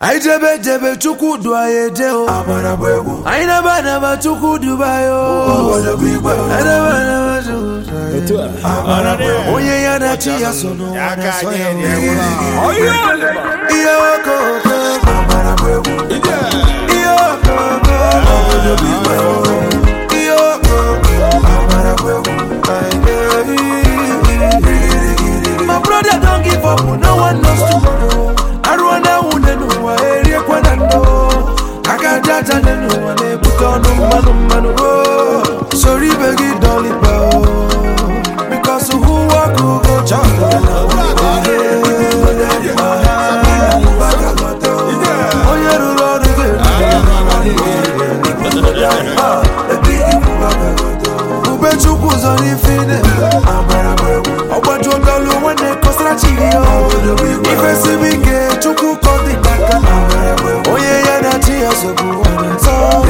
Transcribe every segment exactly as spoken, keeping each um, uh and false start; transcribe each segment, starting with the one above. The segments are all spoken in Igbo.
I jebe jebe chuku du ayeje o. Amara bwebu. I never never chuku du bayo. Amara bwebu. I never never chuku. Amara bwebu. Oye ya na chia sono. Wana soya. Oye. Iyo koko. Amara bwebu. Iyo koko. Amara bwebu. Iyo koko. Amara bwebu. My brother don't give up. No one knows tomorrow. Arwana unenu wa eri kwanando akadata nenu wa ne butono manu manu oh sorry begi dolly pa because who walk who go changa oye rulo ube chuku zoni fine obajo dalu wane kosra chigio ife sibike chuku kodi kaka oye ya na tia sobu so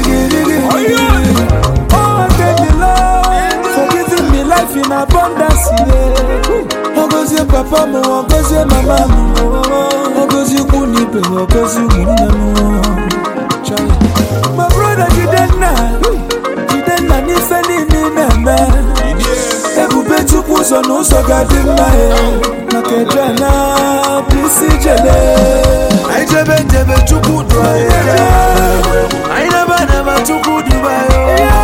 oh thank you Lord for giving me life in abundance yeah ogozie papa mo ogozie mama mo ogozie kuni pe ogozie munna mo my brother Jidenna Jidenna ni feni ni meme ebube chukwu so no so gadima e makedana bisi jele I jebe jebe chukwu do ayeje I never never chukwu do bayo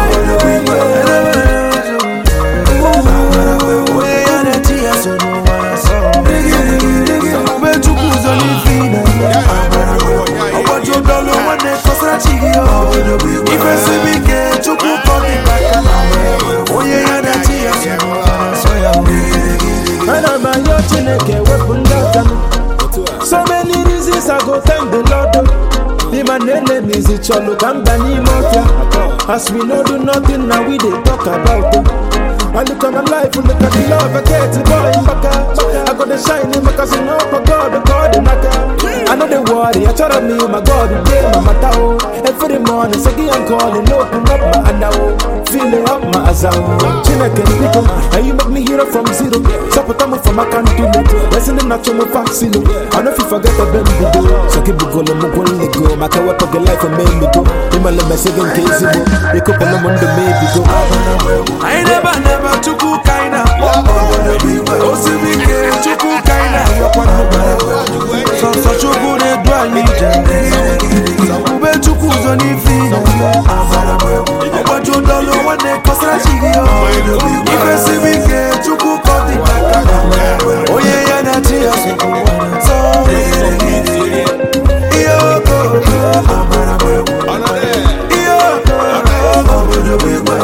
oye ya na tia so no wa so ube chukwu so ni fina obajo dolo wane kosra chigio ife sibike chukwu kodi kaka oye ya na tia so no wa so ya Mana mayo chineke wepundaka so many reasons I go thank the Lord the man enemies it cholo kamba ni motia as we no do nothing now we dey talk about it I look at my life and look at the love I get to boy in baka I got the shine because I know for God the God the matter I know the worry I try to me my God the day my matao every morning say I'm calling open up my andao feeling up my azao chineke ndiko and you make me hero from zero support me from I can't do it listening not to my vaccine I know if you forget the baby do so keep go lo mo go go my ka work of life and make me go in my message in case you they could pull them on the maybe go I never never chuku kaina osibike chuku kaina so so chuku ne do ayije ube chuku zo ni fina obajo dolo wane kosra chigio ife sibike chuku kodi kaka oye ya na tia so iyo ko amara bwebu iyo ko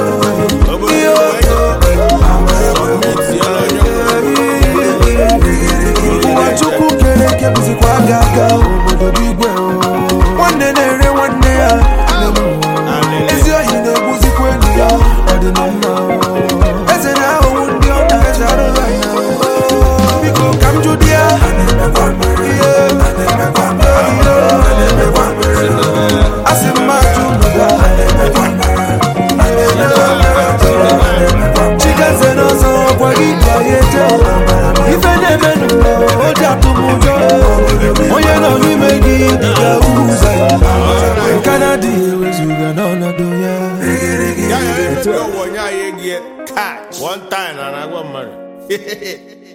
Chukwu kereke buzi kwa gaga obodo bigwe nwanne na-ere nwanne ya ezi ohi na-ebuzi kwenye ya ọdịnala eze na-ahụhụ ndị ọ na-eche arụla ya biko ka m jụ di ya asị mma jụ mụga chikeze n'ọzọ ọkwa gị ka ya eje ife na-emenu oji atụmụjọ onye nọ n'ime gị dịka ụzọ ya nka na-adịghị ewezuga n'ọnọdụ ya One time, and I got married.